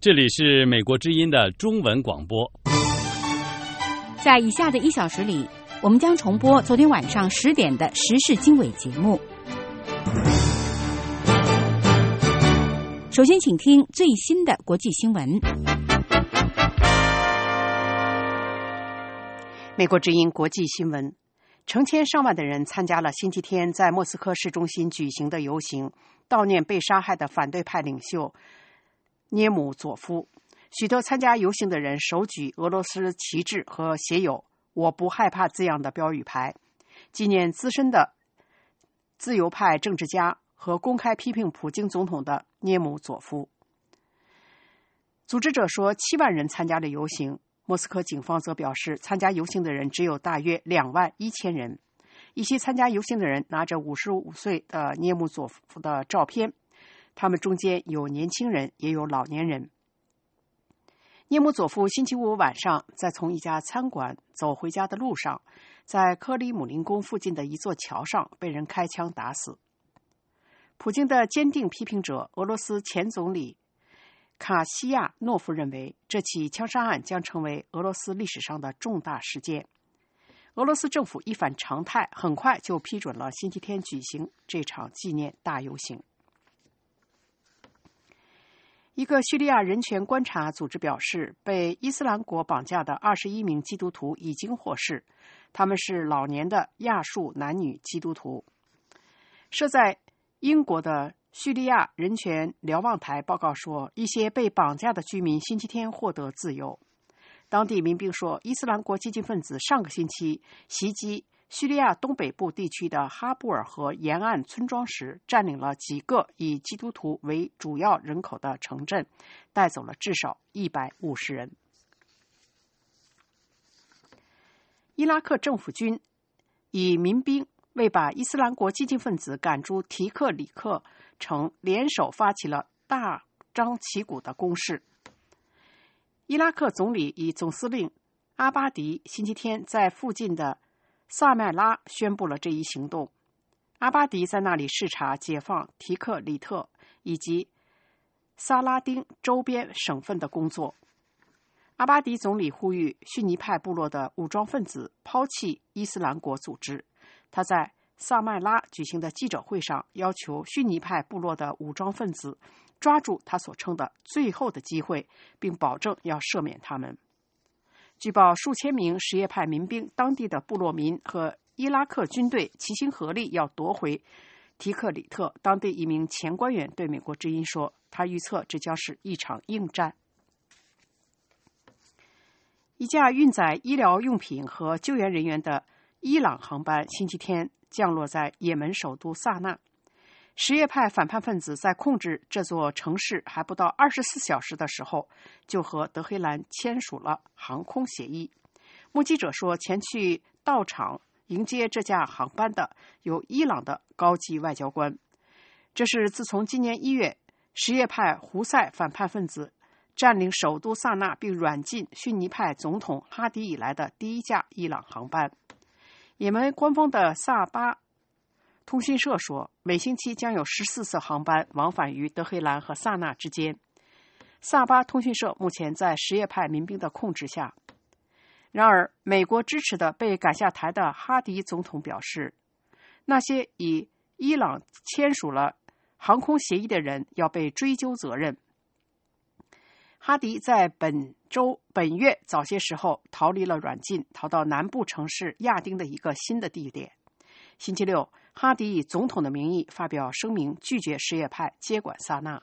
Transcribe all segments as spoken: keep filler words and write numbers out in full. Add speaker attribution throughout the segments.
Speaker 1: 这里是美国之音的中文广播。
Speaker 2: 在以下的一小时里，我们将重播昨天晚上十点的时事经纬节目。首先请听最新的国际新闻。
Speaker 3: 美国之音国际新闻，成千上万的人参加了星期天在莫斯科市中心举行的游行，悼念被杀害的反对派领袖涅姆佐夫。许多参加游行的人手举俄罗斯旗帜和写有我不害怕字样的标语牌，纪念资深的自由派政治家和公开批评普京总统的涅姆佐夫。组织者说七万人参加了游行，莫斯科警方则表示参加游行的人只有大约两万一千人。一些参加游行的人拿着五十五岁的涅姆佐夫的照片，他们中间有年轻人也有老年人。涅姆佐夫星期五晚上在从一家餐馆走回家的路上，在克里姆林宫附近的一座桥上被人开枪打死。普京的坚定批评者俄罗斯前总理卡西亚诺夫认为，这起枪杀案将成为俄罗斯历史上的重大事件。俄罗斯政府一反常态，很快就批准了星期天举行这场纪念大游行。一个叙利亚人权观察组织表示，被伊斯兰国绑架的二十一名基督徒已经获释，他们是老年的亚述男女基督徒。设在英国的叙利亚人权瞭望台报告说，一些被绑架的居民星期天获得自由。当地民兵说，伊斯兰国激进分子上个星期袭击叙利亚东北部地区的哈布尔河沿岸村庄时，占领了几个以基督徒为主要人口的城镇，带走了至少一百五十人。伊拉克政府军以民兵为把伊斯兰国激进分子赶出提克里克城联手发起了大张旗鼓的攻势。伊拉克总理以总司令阿巴迪星期天在附近的萨麦拉宣布了这一行动。阿巴迪在那里视察解放提克里特以及萨拉丁周边省份的工作。阿巴迪总理呼吁逊尼派部落的武装分子抛弃伊斯兰国组织。他在萨麦拉举行的记者会上要求逊尼派部落的武装分子抓住他所称的最后的机会，并保证要赦免他们。据报，数千名什叶派民兵、当地的部落民和伊拉克军队齐心合力要夺回提克里特。当地一名前官员对美国之音说，他预测这将是一场硬战。一架运载医疗用品和救援人员的伊朗航班星期天降落在也门首都萨那。什叶派反叛分子在控制这座城市还不到二十四小时的时候，就和德黑兰签署了航空协议。目击者说，前去到场迎接这架航班的有伊朗的高级外交官。这是自从今年一月什叶派胡塞反叛分子占领首都萨那并软禁逊尼派总统哈迪以来的第一架伊朗航班。也门官方的萨巴通讯社说，每星期将有十四次航班往返于德黑兰和萨那之间。萨巴通讯社目前在什叶派民兵的控制下。然而，美国支持的被赶下台的哈迪总统表示，那些与伊朗签署了航空协议的人要被追究责任。哈迪在本周本月早些时候逃离了软禁，逃到南部城市亚丁的一个新的地点。星期六，哈迪以总统的名义发表声明，拒绝什叶派接管萨那。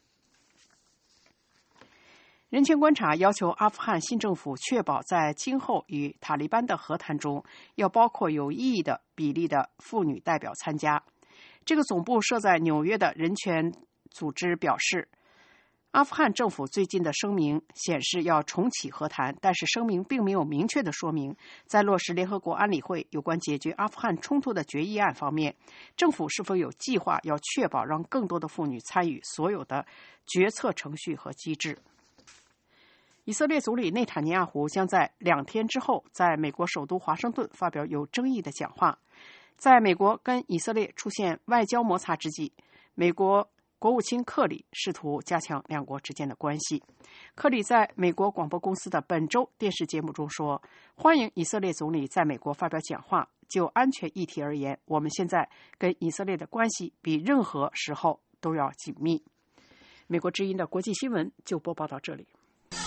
Speaker 3: 人权观察要求阿富汗新政府确保在今后与塔利班的和谈中，要包括有意义的比例的妇女代表参加。这个总部设在纽约的人权组织表示，阿富汗政府最近的声明显示要重启和谈，但是声明并没有明确的说明，在落实联合国安理会有关解决阿富汗冲突的决议案方面，政府是否有计划要确保让更多的妇女参与所有的决策程序和机制。以色列总理内塔尼亚胡将在两天之后在美国首都华盛顿发表有争议的讲话。在美国跟以色列出现外交摩擦之际，美国国务卿克里试图加强两国之间的关系。克里在美国广播公司的本周电视节目中说，欢迎以色列总理在美国发表讲话。就安全议题而言，我们现在跟以色列的关系比任何时候都要紧密。美国之音的国际新闻就播报到这里。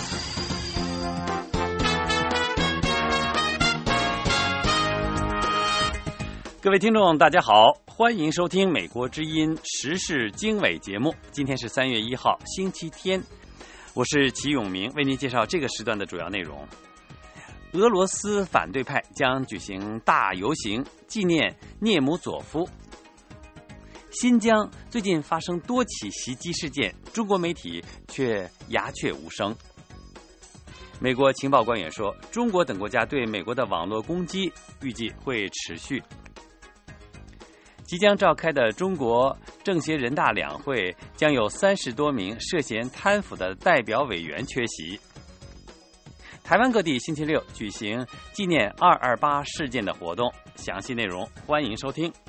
Speaker 1: 各位听众大家好，欢迎收听美国之音时事经纬节目。今天是三月一号星期天，我是齐永明，为您介绍这个时段的主要内容。俄罗斯反对派将举行大游行纪念涅姆佐夫。新疆最近发生多起袭击事件，中国媒体却鸦雀无声。美国情报官员说，中国等国家对美国的网络攻击预计会持续。即将召开的中国政协人大两会将有三十多名涉嫌贪腐的代表委员缺席。台湾各地星期六举行纪念二二八事件的活动，详细内容欢迎收听。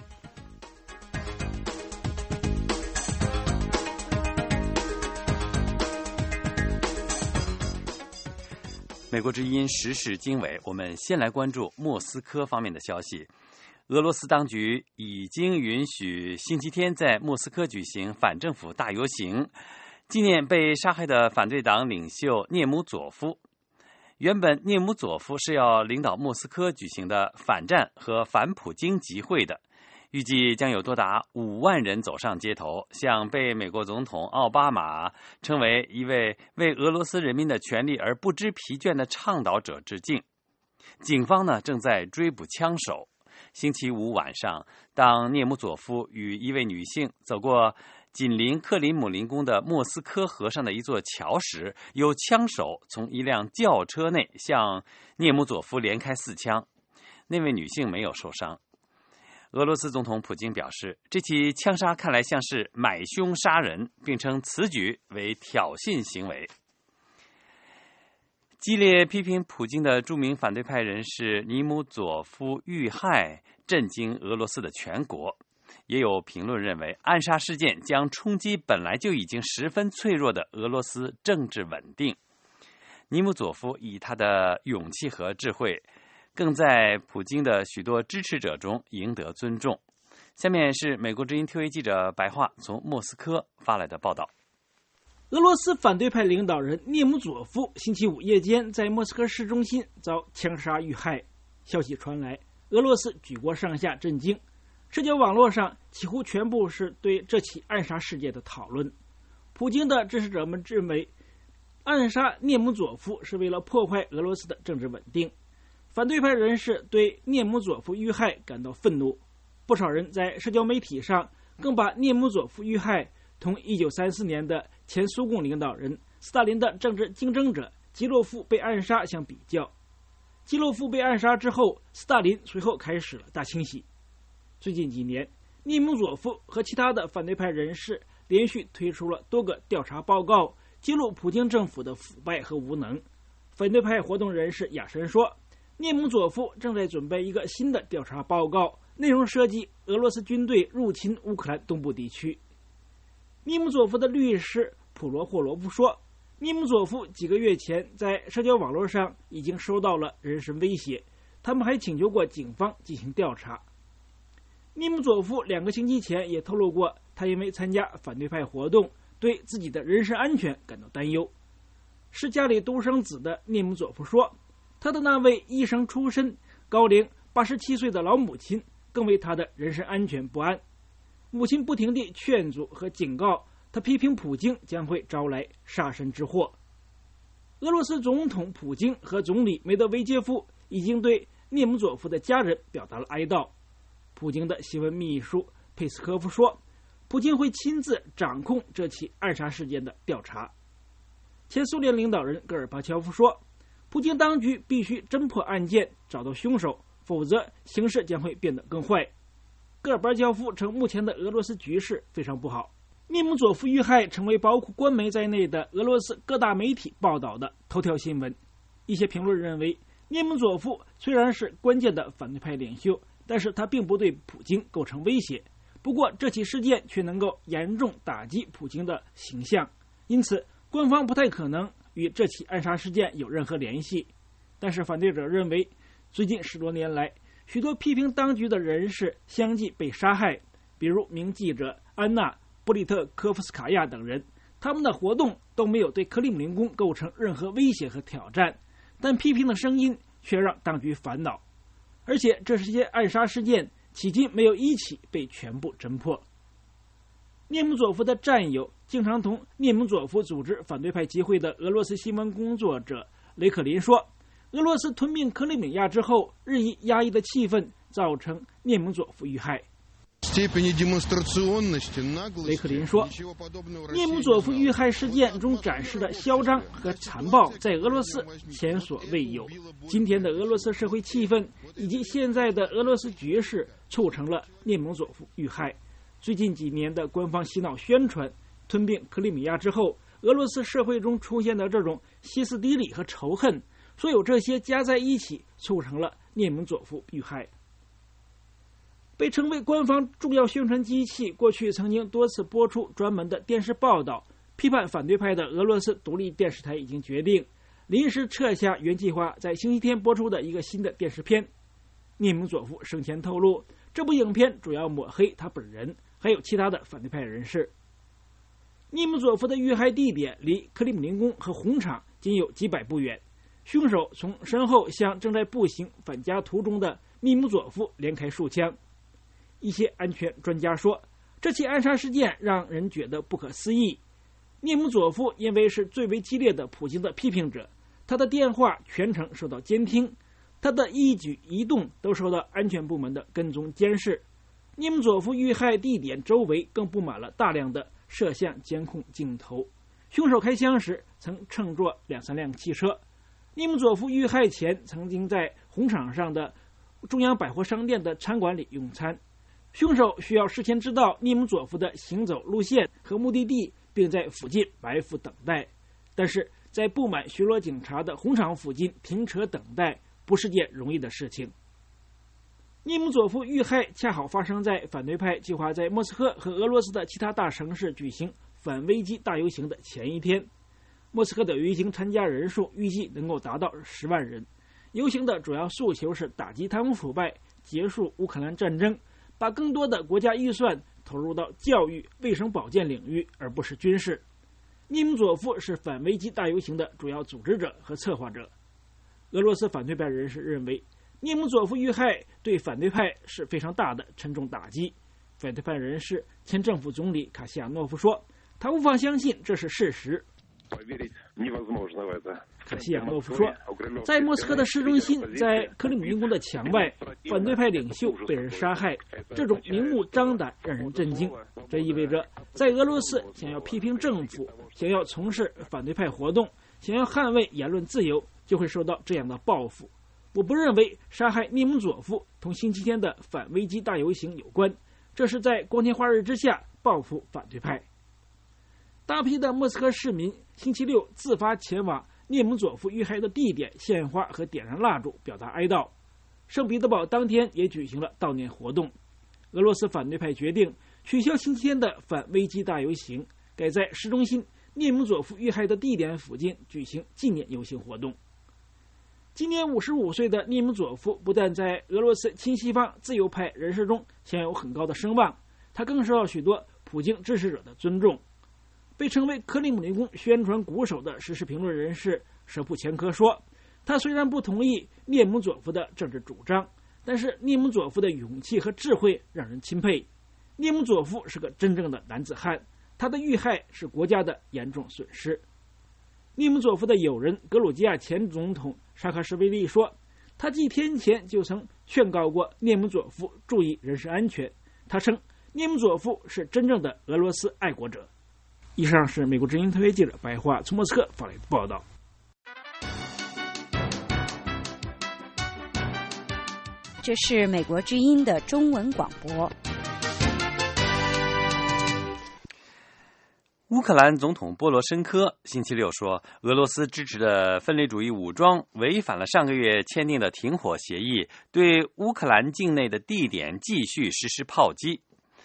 Speaker 1: 美国之音时事经纬，我们先来关注莫斯科方面的消息。俄罗斯当局已经允许星期天在莫斯科举行反政府大游行，纪念被杀害的反对党领袖涅姆佐夫。原本涅姆佐夫是要领导莫斯科举行的反战和反普京集会的，预计将有多达五万人走上街头，向被美国总统奥巴马称为一位为俄罗斯人民的权利而不知疲倦的倡导者致敬。警方呢正在追捕枪手。星期五晚上，当涅姆佐夫与一位女性走过紧邻克里姆林宫的莫斯科河上的一座桥时，有枪手从一辆轿车内向涅姆佐夫连开四枪，那位女性没有受伤。俄罗斯总统普京表示，这起枪杀看来像是买凶杀人，并称此举为挑衅行为。激烈批评普京的著名反对派人士尼姆佐夫遇害，震惊俄罗斯的全国。也有评论认为，暗杀事件将冲击本来就已经十分脆弱的俄罗斯政治稳定。尼姆佐夫以他的勇气和智慧，更在普京的许多支持者中赢得尊重。下面是美国之音 T V 记者白桦从莫斯科发来的报道。
Speaker 4: 俄罗斯反对派领导人涅姆佐夫星期五夜间在莫斯科市中心遭枪杀遇害，消息传来，俄罗斯举国上下震惊。社交网络上几乎全部是对这起暗杀事件的讨论。普京的支持者们认为，暗杀涅姆佐夫是为了破坏俄罗斯的政治稳定。反对派人士对涅姆佐夫遇害感到愤怒，不少人在社交媒体上更把涅姆佐夫遇害同一九三四年的前苏共领导人斯大林的政治竞争者基洛夫被暗杀相比较。基洛夫被暗杀之后，斯大林随后开始了大清洗。最近几年，涅姆佐夫和其他的反对派人士连续推出了多个调查报告，揭露普京政府的腐败和无能。反对派活动人士亚申说，涅姆佐夫正在准备一个新的调查报告，内容涉及俄罗斯军队入侵乌克兰东部地区。涅姆佐夫的律师普罗霍罗夫说，涅姆佐夫几个月前在社交网络上已经收到了人身威胁，他们还请求过警方进行调查。涅姆佐夫两个星期前也透露过，他因为参加反对派活动，对自己的人身安全感到担忧。是家里独生子的涅姆佐夫说，他的那位医生出身、高龄八十七岁的老母亲更为他的人身安全不安。母亲不停地劝阻和警告他，批评普京将会招来杀身之祸。俄罗斯总统普京和总理梅德韦杰夫已经对涅姆佐夫的家人表达了哀悼。普京的新闻秘书佩斯科夫说，普京会亲自掌控这起暗杀事件的调查。前苏联领导人戈尔巴乔夫说，普京当局必须侦破案件，找到凶手，否则形势将会变得更坏。戈尔巴乔夫称，目前的俄罗斯局势非常不好。涅姆佐夫遇害成为包括官媒在内的俄罗斯各大媒体报道的头条新闻。一些评论认为，涅姆佐夫虽然是关键的反对派领袖，但是他并不对普京构成威胁， 不过这起事件却能够严重打击普京的形象，因此官方不太可能与这起暗杀事件有任何联系。但是反对者认为，最近十多年来，许多批评当局的人士相继被杀害，比如名记者安娜·布里特科夫斯卡娅等人，他们的活动都没有对克里姆林宫构成任何威胁和挑战，但批评的声音却让当局烦恼。而且这些暗杀事件迄今没有一起被全部侦破。涅姆佐夫的战友，经常同涅姆佐夫组织反对派集会的俄罗斯新闻工作者雷克林说，俄罗斯吞并克里米亚之后，日益压抑的气氛造成涅姆佐夫遇害。雷克林说，涅姆佐夫遇害事件中展示的嚣张和残暴在俄罗斯前所未有。今天的俄罗斯社会气氛以及现在的俄罗斯局势促成了涅姆佐夫遇害。最近几年的官方洗脑宣传吞并克里米亚之后，俄罗斯社会中出现的这种歇斯底里和仇恨，所有这些加在一起促成了涅姆佐夫遇害。被称为官方重要宣传机器，过去曾经多次播出专门的电视报道，批判反对派的俄罗斯独立电视台已经决定临时撤下原计划在星期天播出的一个新的电视片。涅姆佐夫生前透露，这部影片主要抹黑他本人，还有其他的反对派人士。涅姆佐夫的遇害地点离克里姆林宫和红场仅有几百步远，凶手从身后向正在步行返家途中的涅姆佐夫连开数枪。一些安全专家说，这起暗杀事件让人觉得不可思议。涅姆佐夫因为是最为激烈的普京的批评者，他的电话全程受到监听，他的一举一动都受到安全部门的跟踪监视。涅姆佐夫遇害地点周围更布满了大量的摄像监控镜头，凶手开枪时曾乘坐两三辆汽车。涅姆佐夫遇害前曾经在红场上的中央百货商店的餐馆里用餐。凶手需要事先知道涅姆佐夫的行走路线和目的地，并在附近埋伏等待。但是在布满巡逻警察的红场附近停车等待不是件容易的事情。涅姆佐夫遇害恰好发生在反对派计划在莫斯科和俄罗斯的其他大城市举行反危机大游行的前一天。莫斯科的游行参加人数预计能够达到十万人。游行的主要诉求是打击贪污腐败，结束乌克兰战争，把更多的国家预算投入到教育、卫生保健领域，而不是军事。涅姆佐夫是反危机大游行的主要组织者和策划者。俄罗斯反对派人士认为，涅姆佐夫遇害对反对派是非常大的沉重打击。反对派人士前政府总理卡西亚诺夫说，他无法相信这是事实。卡西亚诺夫说，在莫斯科的市中心，在克里姆林宫的墙外，反对派领袖被人杀害，这种明目张胆让人震惊。这意味着在俄罗斯，想要批评政府，想要从事反对派活动，想要捍卫言论自由，就会受到这样的报复。我不认为杀害涅姆佐夫同星期天的反危机大游行有关，这是在光天化日之下报复反对派。大批的莫斯科市民星期六自发前往涅姆佐夫遇害的地点献花和点燃蜡烛，表达哀悼。圣彼得堡当天也举行了悼念活动。俄罗斯反对派决定取消星期天的反危机大游行，改在市中心涅姆佐夫遇害的地点附近举行纪念游行活动。今年五十五岁的涅姆佐夫不但在俄罗斯亲西方自由派人士中享有很高的声望，他更受到许多普京支持者的尊重。被称为克里姆林宫宣传鼓手的时事评论人士舍普前科说，他虽然不同意涅姆佐夫的政治主张，但是涅姆佐夫的勇气和智慧让人钦佩。涅姆佐夫是个真正的男子汉，他的遇害是国家的严重损失。涅姆佐夫的友人格鲁吉亚前总统沙卡什维利说，他几天前就曾劝告过涅姆佐夫注意人身安全。他称涅姆佐夫是真正的俄罗斯爱国者。以上是美国之音特约记者白桦从莫斯科发来的报道。
Speaker 2: 这是美国之音的中文广播。
Speaker 1: 乌克兰总统波罗申科星期六说，俄罗斯支持的分离主义武装违反了上个月签订的停火协议，对乌克兰境内的地点继续实施炮击。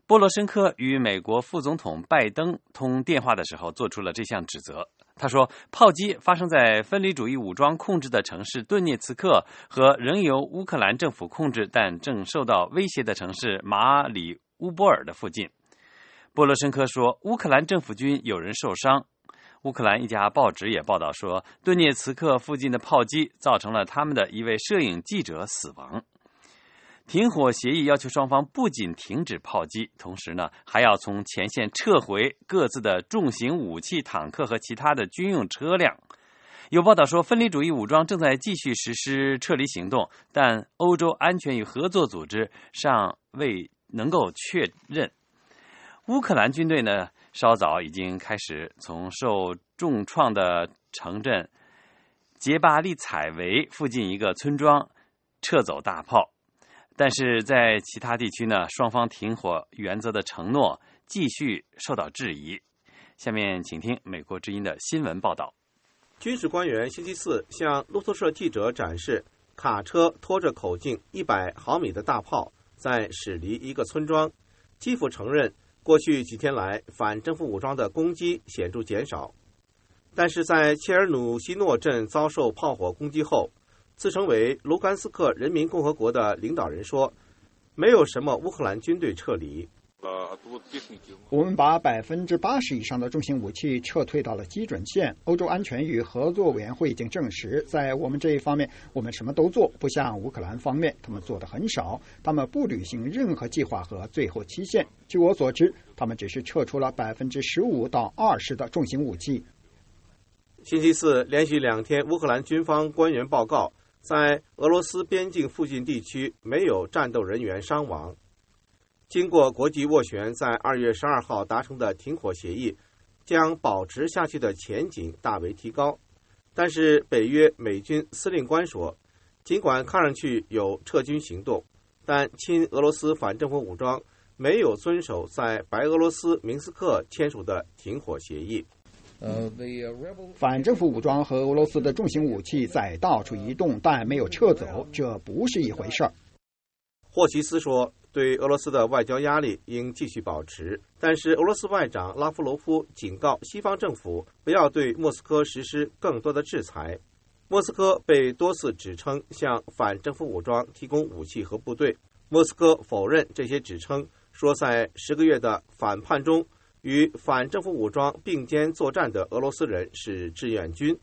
Speaker 1: 波罗申科与美国副总统拜登通电话的时候做出了这项指责。他说，炮击发生在分离主义武装控制的城市顿涅茨克和仍由乌克兰政府控制但正受到威胁的城市马里乌波尔的附近。波罗申科说，乌克兰政府军有人受伤。乌克兰一家报纸也报道说，顿涅茨克附近的炮击造成了他们的一位摄影记者死亡。停火协议要求双方不仅停止炮击，同时呢，还要从前线撤回各自的重型武器、坦克和其他的军用车辆。有报道说，分离主义武装正在继续实施撤离行动，但欧洲安全与合作组织尚未能够确认。乌克兰军队呢，稍早已经开始从受重创的城镇杰巴利采维附近一个村庄撤走大炮。但是在其他地区呢，双方停火原则的承诺继续受到质疑。下面请听美国之音的新闻报道。
Speaker 5: 军事官员星期四向路透社记者展示卡车拖着口径一百毫米的大炮在驶离一个村庄。基辅承认，过去几天来反政府武装的攻击显著减少，但是在切尔努西诺镇遭受炮火攻击后，自称为卢甘斯克人民共和国的领导人说，没有什么乌克兰军队撤离。
Speaker 6: 我们把百分之八十以上的重型武器撤退到了基准线。欧洲安全与合作委员会已经证实，在我们这一方面，我们什么都做，不像乌克兰方面，他们做的很少，他们不履行任何计划和最后期限。据我所知，他们只是撤出了百分之十五到二十的重型武器。
Speaker 5: 星期四连续两天，乌克兰军方官员报告，在俄罗斯边境附近地区没有战斗人员伤亡。经过国际斡旋，在二月十二号达成的停火协议将保持下去的前景大为提高。但是北约美军司令官说，尽管看上去有撤军行动，但亲俄罗斯反政府武装没有遵守在白俄罗斯明斯克签署的停火协议。
Speaker 6: 反政府武装和俄罗斯的重型武器在到处移动，但没有撤走，这不是一回事儿。
Speaker 5: 霍奇斯说，对俄罗斯的外交压力应继续保持，但是俄罗斯外长拉夫罗夫警告西方政府不要对莫斯科实施更多的制裁。莫斯科被多次指称向反政府武装提供武器和部队，莫斯科否认这些指称，说在十个月的反叛中，与反政府武装并肩作战的俄罗斯人是志愿军。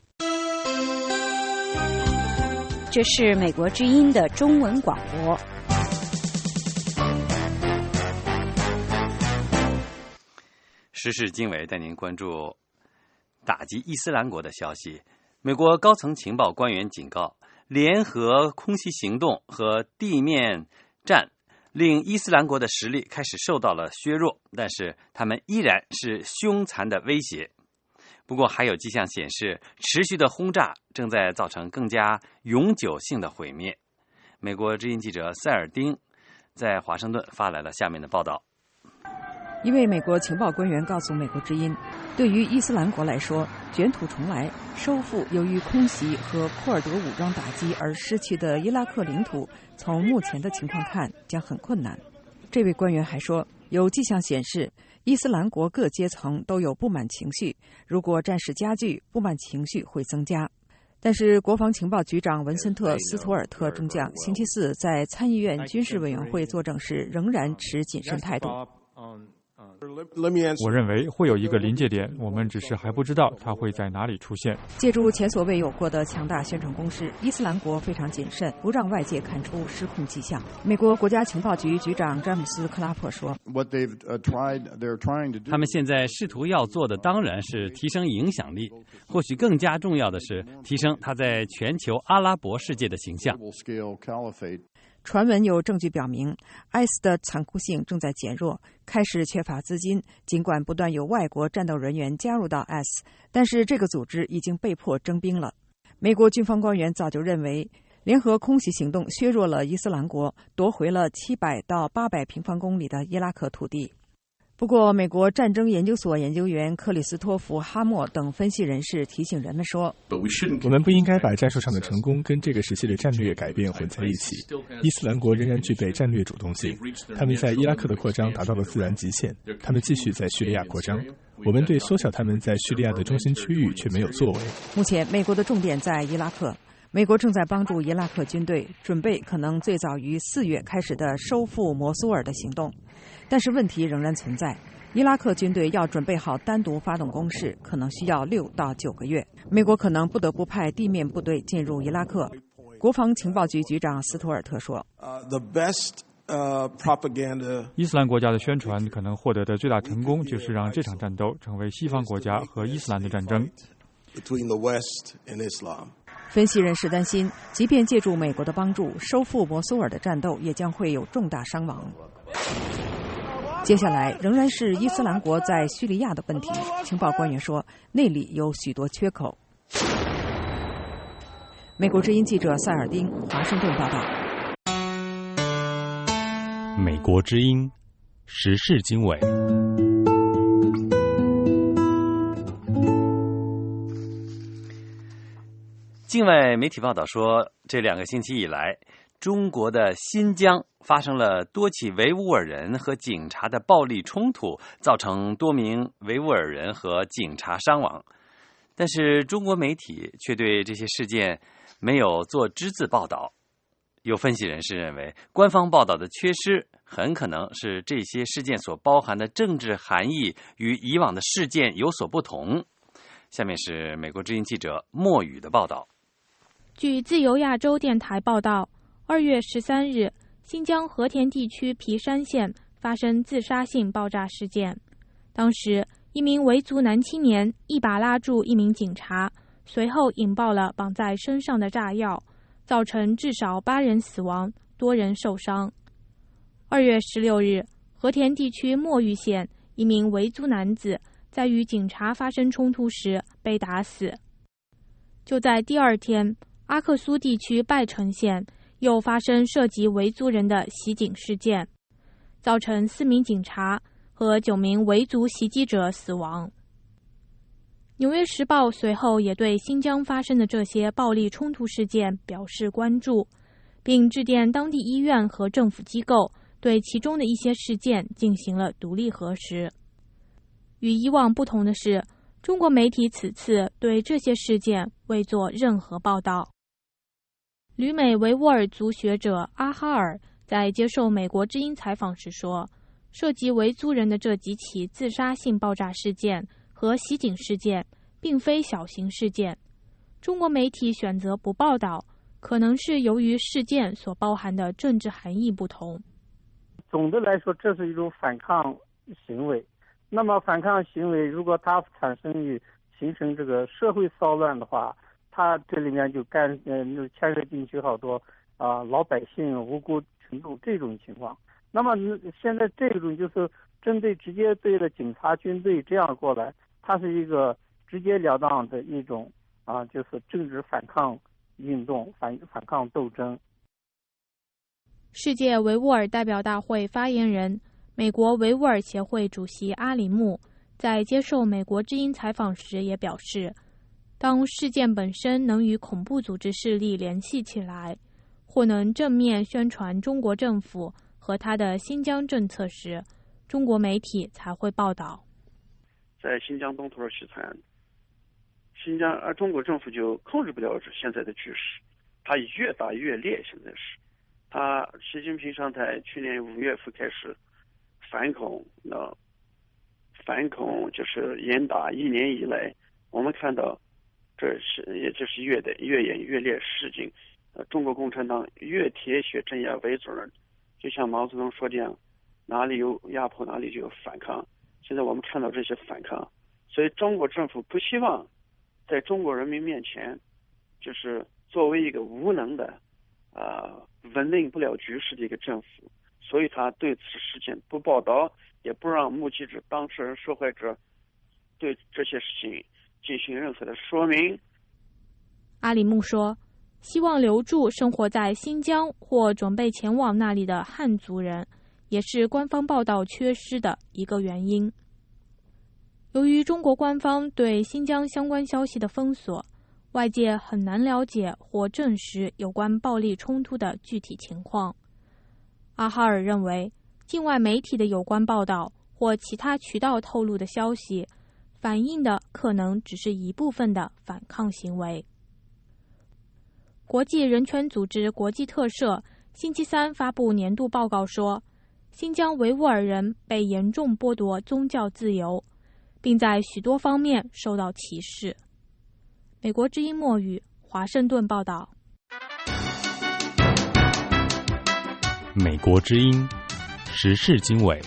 Speaker 2: 这是美国之音的中文广播。
Speaker 1: 时事经纬带您关注打击伊斯兰国的消息。美国高层情报官员警告，联合空袭行动和地面战令伊斯兰国的实力开始受到了削弱，但是他们依然是凶残的威胁。不过还有迹象显示，持续的轰炸正在造成更加永久性的毁灭。美国之音记者塞尔丁在华盛顿发来了下面的报道。
Speaker 7: 一位美国情报官员告诉美国之音，对于伊斯兰国来说，卷土重来，收复由于空袭和库尔德武装打击而失去的伊拉克领土，从目前的情况看将很困难。这位官员还说，有迹象显示伊斯兰国各阶层都有不满情绪，如果战事加剧，不满情绪会增加。但是国防情报局长文森特·斯图尔特中将星期四在参议院军事委员会作证时仍然持谨慎态度。
Speaker 8: 我认为会有一个临界点，我们只是还不知道它会在哪里出现。
Speaker 7: 借助前所未有过的强大宣传攻势，伊斯兰国非常谨慎，不让外界看出失控迹象。美国国家情报局局长詹姆斯·克拉珀说，
Speaker 9: 他们现在试图要做的当然是提升影响力，或许更加重要的是提升他在全球阿拉伯世界的形象。
Speaker 7: 传闻有证据表明，I S 的残酷性正在减弱，开始缺乏资金。尽管不断有外国战斗人员加入到 I S， 但是这个组织已经被迫征兵了。美国军方官员早就认为，联合空袭行动削弱了伊斯兰国，夺回了七百到八百平方公里的伊拉克土地。 不过，美国战争研究所研究员克里斯托弗·哈默等分析人士提醒人们说，
Speaker 10: 我们不应该把战术上的成功跟这个时期的战略改变混在一起。伊斯兰国仍然具备战略主动性，他们在伊拉克的扩张达到了自然极限，他们继续在叙利亚扩张。我们对缩小他们在叙利亚的中心区域却没有作为。
Speaker 7: 目前，美国的重点在伊拉克。美国正在帮助伊拉克军队准备可能最早于四月开始的收复摩苏尔的行动，但是问题仍然存在。伊拉克军队要准备好单独发动攻势，可能需要六到九个月。美国可能不得不派地面部队进入伊拉克。国防情报局局长斯图尔特说：“
Speaker 8: 伊斯兰国家的宣传可能获得的最大成功，就是让这场战斗成为西方国家和伊斯兰的战争。”
Speaker 7: 分析人士担心，即便借助美国的帮助，收复摩苏尔的战斗也将会有重大伤亡。接下来仍然是伊斯兰国在叙利亚的问题。情报官员说，那里有许多缺口。美国之音记者塞尔丁，华盛顿报道。
Speaker 9: 美国之音时事经纬。
Speaker 1: 境外媒体报道说，这两个星期以来，中国的新疆发生了多起维吾尔人和警察的暴力冲突，造成多名维吾尔人和警察伤亡。但是中国媒体却对这些事件没有做只字报道。有分析人士认为，官方报道的缺失很可能是这些事件所包含的政治含义与以往的事件有所不同。下面是美国之音记者莫宇的报道。
Speaker 11: 据自由亚洲电台报道，二月十三日，新疆和田地区皮山县发生自杀性爆炸事件。当时，一名维族男青年一把拉住一名警察，随后引爆了绑在身上的炸药，造成至少八人死亡，多人受伤。二月十六日，和田地区墨玉县一名维族男子在与警察发生冲突时被打死。就在第二天，阿克苏地区拜城县又发生涉及维族人的袭警事件，造成四名警察和九名维族袭击者死亡。纽约时报随后也对新疆发生的这些暴力冲突事件表示关注，并致电当地医院和政府机构，对其中的一些事件进行了独立核实。与以往不同的是，中国媒体此次对这些事件未做任何报道。旅美维吾尔族学者阿哈尔在接受美国之音采访时说，涉及维族人的这几起自杀性爆炸事件和袭警事件并非小型事件，中国媒体选择不报道，可能是由于事件所包含的政治含义不同。
Speaker 12: 总的来说，这是一种反抗行为。那么反抗行为如果它产生于形成这个社会骚乱的话，它这里面就干呃就牵涉进去好多啊、呃、老百姓无辜群众这种情况。那么现在这种就是针对直接对着警察军队这样过来，它是一个直截了当的一种啊、呃、就是政治反抗运动反反抗斗争。
Speaker 11: 世界维吾尔代表大会发言人、美国维吾尔协会主席阿里木在接受美国之音采访时也表示，当事件本身能与恐怖组织势力联系起来，或能正面宣传中国政府和他的新疆政策时，中国媒体才会报道。
Speaker 13: 在新疆东土尔西滩，新疆而中国政府就控制不了现在的局势，它越打越烈。现在是，他习近平上台去年五月份开始反恐，那反恐就是严打，一年以来，我们看到，这是也就是越的越演越烈事情。呃，中国共产党越铁血镇压维族人，就像毛泽东说这样，哪里有压迫哪里就有反抗。现在我们看到这些反抗，所以中国政府不希望在中国人民面前，就是作为一个无能的、啊、呃、稳定不了局势的一个政府，所以他对此事件不报道，也不让目击者、当事人、受害者对这些事情进行任何的说明。
Speaker 11: 阿里木说，希望留住生活在新疆或准备前往那里的汉族人， 也是官方报道缺失的一个原因。由于中国官方对新疆相关消息的封锁，外界很难了解或证实有关暴力冲突的具体情况。阿哈尔认为，境外媒体的有关报道或其他渠道透露的消息，反映的可能只是一部分的反抗行为。国际人权组织国际特赦星期三发布年度报告说，新疆维吾尔人被严重剥夺宗教自由，并在许多方面受到歧视。美国之音墨语华盛顿报道。
Speaker 14: 美国之音时事经纬。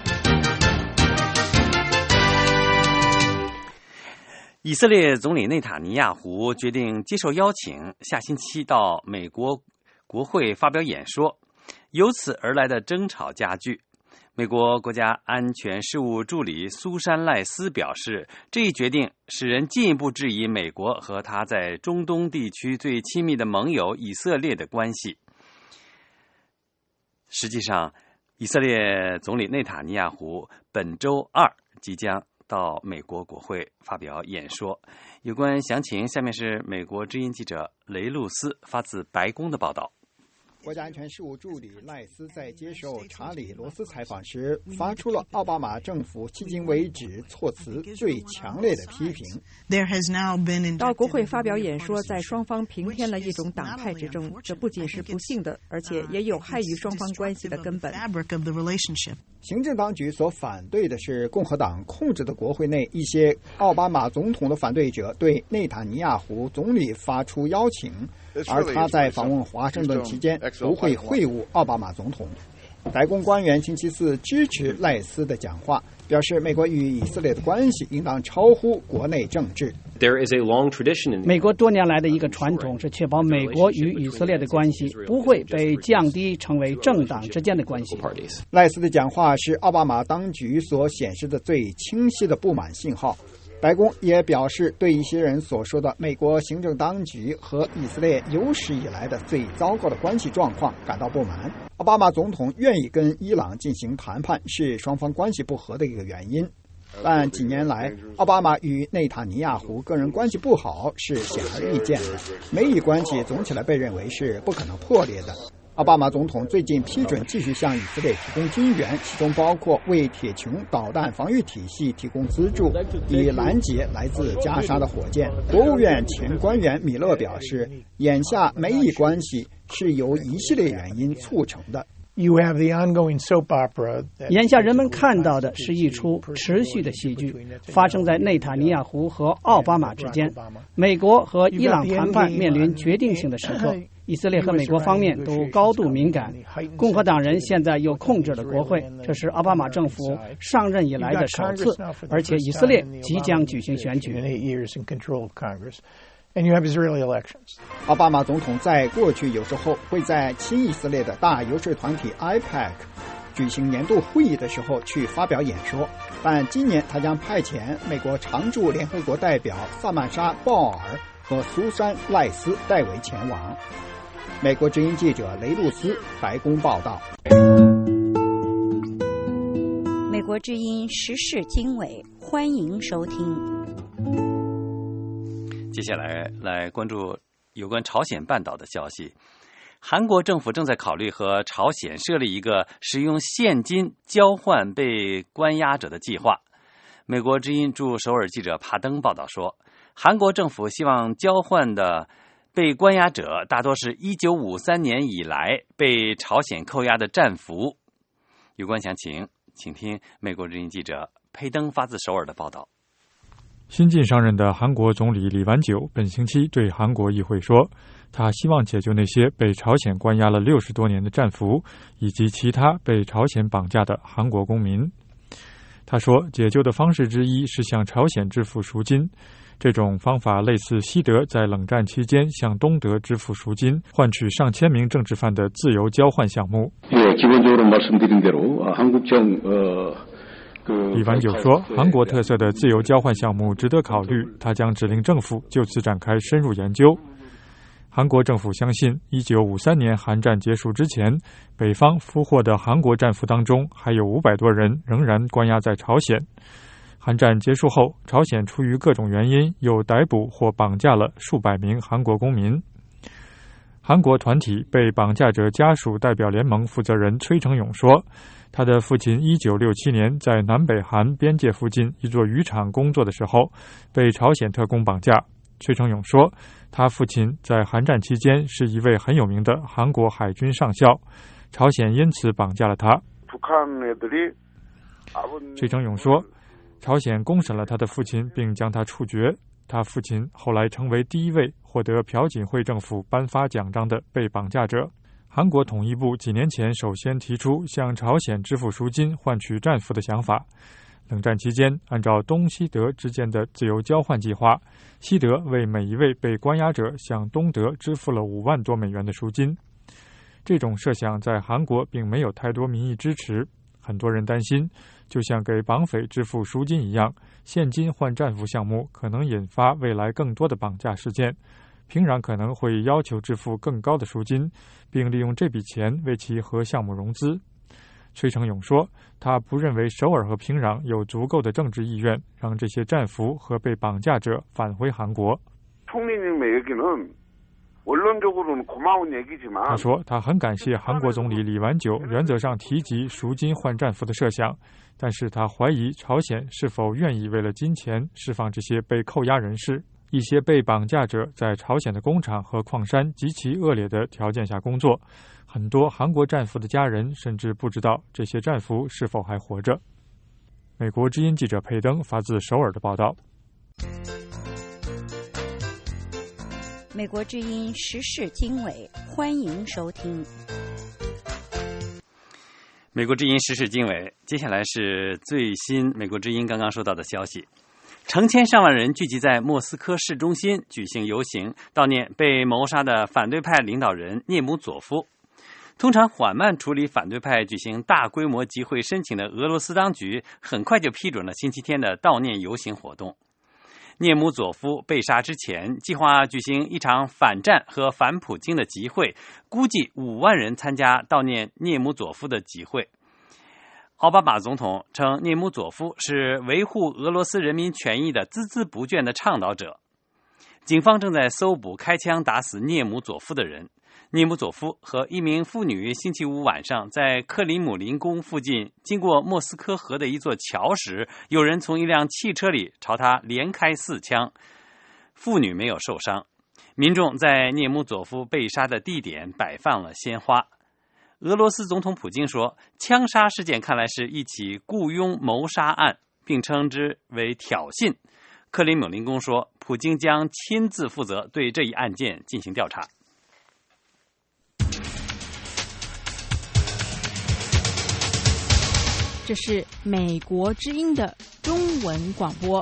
Speaker 1: 以色列总理内塔尼亚胡决定接受邀请，下星期到美国国会发表演说，由此而来的争吵加剧。美国国家安全事务助理苏珊·赖斯表示，这一决定使人进一步质疑美国和他在中东地区最亲密的盟友以色列的关系。实际上，以色列总理内塔尼亚胡本周二即将到美国国会发表演说。有关详情，下面是美国之音记者雷露斯发自白宫的报道。
Speaker 6: 国家安全事务助理赖斯在接受查理·罗斯采访时，发出了奥巴马政府迄今为止措辞最强烈的批评。
Speaker 7: 到国会发表演说，在双方平添了一种党派之争，这不仅是不幸的，而且也有害于双方关系的根本。
Speaker 6: 行政当局所反对的是共和党控制的国会内一些奥巴马总统的反对者对内塔尼亚胡总理发出邀请，而他在访问华盛顿期间不会会晤奥巴马总统。白宫官员星期四支持赖斯的讲话，表示美国与以色列的关系应当超乎国内政治。
Speaker 15: 美国多年来的一个传统是确保美国与以色列的关系不会被降低成为政党之间的关系。
Speaker 6: 赖斯的讲话是奥巴马当局所显示的最清晰的不满信号。白宫也表示，对一些人所说的美国行政当局和以色列有史以来的最糟糕的关系状况感到不满。奥巴马总统愿意跟伊朗进行谈判，是双方关系不和的一个原因。但几年来，奥巴马与内塔尼亚胡个人关系不好是显而易见的，美以关系总起来被认为是不可能破裂的。奥巴马总统最近批准继续向以色列提供军援，其中包括为铁穹导弹防御体系提供资助，以拦截来自加沙的火箭。国务院前官员米勒表示，眼下美以关系是由一系列原因促成的。
Speaker 15: 眼下人们看到的是一出持续的戏剧，发生在内塔尼亚胡和奥巴马之间。美国和伊朗谈判面临决定性的时刻，以色列和美国方面都高度敏感。共和党人现在又控制了国会，这是奥巴马政府上任以来的首次，而且以色列即将举行选举。
Speaker 6: And you have Israeli elections. 奥巴马总统在过去有时候会在亲以色列的大游说团体 I P A C 举行年度会议的时候去发表演说，但今年他将派遣美国常驻联合国代表萨曼莎·鲍尔和苏珊·赖斯代为前往。美国之音记者雷露斯，白宫报道。
Speaker 16: 美国之音时事经纬，欢迎收听。
Speaker 1: 接下来来关注有关朝鲜半岛的消息。韩国政府正在考虑和朝鲜设立一个使用现金交换被关押者的计划。美国之音驻首尔记者帕登报道说，韩国政府希望交换的被关押者大多是一九五三年以来被朝鲜扣押的战俘。有关详情，请听美国之音记者佩登发自首尔的报道。
Speaker 8: 新晋上任的韩国总理李完九本星期对韩国议会说，他希望解救那些被朝鲜关押了六十多年的战俘，以及其他被朝鲜绑架的韩国公民。他说，解救的方式之一是向朝鲜支付赎金，这种方法类似西德在冷战期间向东德支付赎金，换取上千名政治犯的自由交换项目。李完九说，韩国特色的自由交换项目值得考虑，他将指令政府就此展开深入研究。 韩国政府相信，一九五三年韩战结束之前，北方俘获的韩国战俘当中还有五百多人仍然关押在朝鲜。韩战结束后，朝鲜出于各种原因又逮捕或绑架了数百名韩国公民。韩国团体被绑架者家属代表联盟负责人崔成勇说，他的父亲一九六七年在南北韩边界附近一座渔场工作的时候被朝鲜特工绑架。崔成勇说，他父亲在韩战期间是一位很有名的韩国海军上校，朝鲜因此绑架了他。崔成勇说，朝鲜公审了他的父亲并将他处决，他父亲后来成为第一位获得朴槿惠政府颁发奖章的被绑架者。韩国统一部几年前首先提出向朝鲜支付赎金换取战俘的想法。冷战期间，按照东西德之间的自由交换计划，西德为每一位被关押者向东德支付了五万多美元的赎金。这种设想在韩国并没有太多民意支持，很多人担心，就像给绑匪支付赎金一样，现金换战俘项目可能引发未来更多的绑架事件。平壤可能会要求支付更高的赎金，并利用这笔钱为其核项目融资。崔成勇说，他不认为首尔和平壤有足够的政治意愿让这些战俘和被绑架者返回韩国。他说，他很感谢韩国总理李完九原则上提及赎金换战俘的设想，但是他怀疑朝鲜是否愿意为了金钱释放这些被扣押人士。一些被绑架者在朝鲜的工厂和矿山极其恶劣的条件下工作，很多韩国战俘的家人甚至不知道这些战俘是否还活着。美国之音记者佩登发自首尔的报道。
Speaker 16: 美国之音时事经纬，欢迎收听。
Speaker 1: 美国之音时事经纬，接下来是最新美国之音刚刚收到的消息。成千上万人聚集在莫斯科市中心举行游行，悼念被谋杀的反对派领导人涅姆佐夫。通常缓慢处理反对派举行大规模集会申请的俄罗斯当局，很快就批准了星期天的悼念游行活动。涅姆佐夫被杀之前，计划举行一场反战和反普京的集会，估计五万人参加悼念涅姆佐夫的集会。奥巴马总统称涅姆佐夫是维护俄罗斯人民权益的孜孜不倦的倡导者。警方正在搜捕开枪打死涅姆佐夫的人。涅姆佐夫和一名妇女星期五晚上在克里姆林宫附近经过莫斯科河的一座桥时，有人从一辆汽车里朝他连开四枪，妇女没有受伤。民众在涅姆佐夫被杀的地点摆放了鲜花。俄罗斯总统普京说，枪杀事件看来是一起雇佣谋杀案，并称之为挑衅。克里姆林宫说，普京将亲自负责对这一案件进行调查。
Speaker 2: 这是美国之音的中文广播。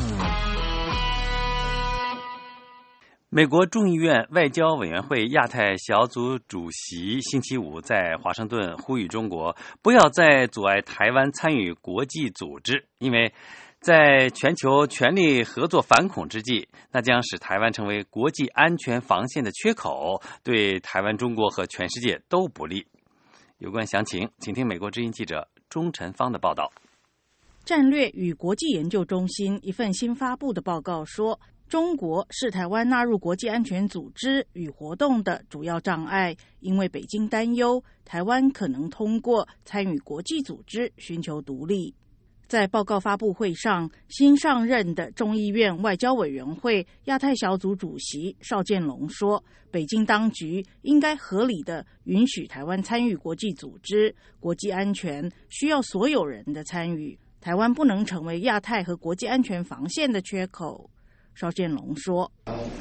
Speaker 1: 美国众议院外交委员会亚太小组主席星期五在华盛顿呼吁中国不要再阻碍台湾参与国际组织，因为在全球全力合作反恐之际，那将使台湾成为国际安全防线的缺口，对台湾、中国和全世界都不利。有关详情，请听美国之音记者钟晨芳的报道。
Speaker 17: 战略与国际研究中心一份新发布的报告说，中国是台湾纳入国际安全组织与活动的主要障碍，因为北京担忧台湾可能通过参与国际组织寻求独立。在报告发布会上，新上任的众议院外交委员会亚太小组主席邵建龙说，北京当局应该合理的允许台湾参与国际组织，国际安全需要所有人的参与，台湾不能成为亚太和国际安全防线的缺口。邵建龙说，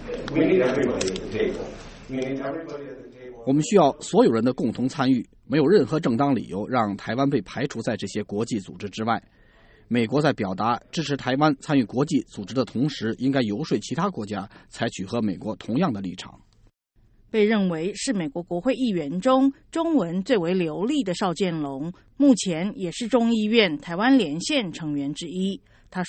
Speaker 18: 我们需要所有人的共同参与，没有任何正当理由让台湾被排除在这些国际组织之外。美国在表达支持台湾参与国际组织的同时，应该游说其他国家采取和美国同样的立场。
Speaker 17: 被认为是美国国会议员中中文最为流利的邵建龙，目前也是众议院台湾连线成员之一。他说，